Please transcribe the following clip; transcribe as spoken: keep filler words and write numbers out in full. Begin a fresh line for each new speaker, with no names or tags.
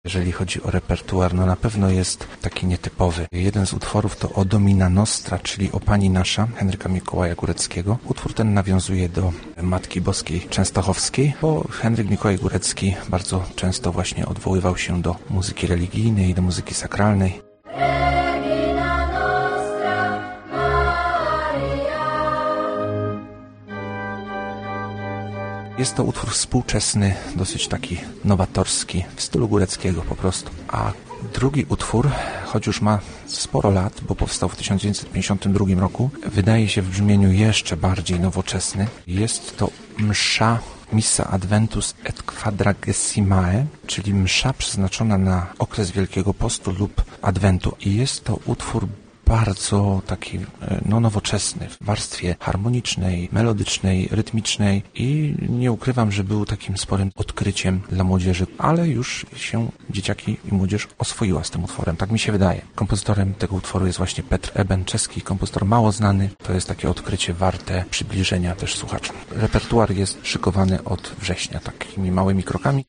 Jeżeli chodzi o repertuar, no na pewno jest taki nietypowy. Jeden z utworów to O Domina Nostra, czyli O Pani Nasza, Henryka Mikołaja Góreckiego. Utwór ten nawiązuje do Matki Boskiej Częstochowskiej, bo Henryk Mikołaj Górecki bardzo często właśnie odwoływał się do muzyki religijnej, do muzyki sakralnej. Jest to utwór współczesny, dosyć taki nowatorski, w stylu Góreckiego po prostu. A drugi utwór, choć już ma sporo lat, bo powstał w tysiąc dziewięćset pięćdziesiątym drugim roku, wydaje się w brzmieniu jeszcze bardziej nowoczesny. Jest to msza Missa Adventus et Quadragesimae, czyli msza przeznaczona na okres Wielkiego Postu lub Adwentu. I jest to utwór bardzo taki no, nowoczesny w warstwie harmonicznej, melodycznej, rytmicznej i nie ukrywam, że był takim sporym odkryciem dla młodzieży, ale już się dzieciaki i młodzież oswoiła z tym utworem, tak mi się wydaje. Kompozytorem tego utworu jest właśnie Petr Eben, czeski kompozytor mało znany. To jest takie odkrycie warte przybliżenia też słuchaczom. Repertuar jest szykowany od września takimi małymi krokami.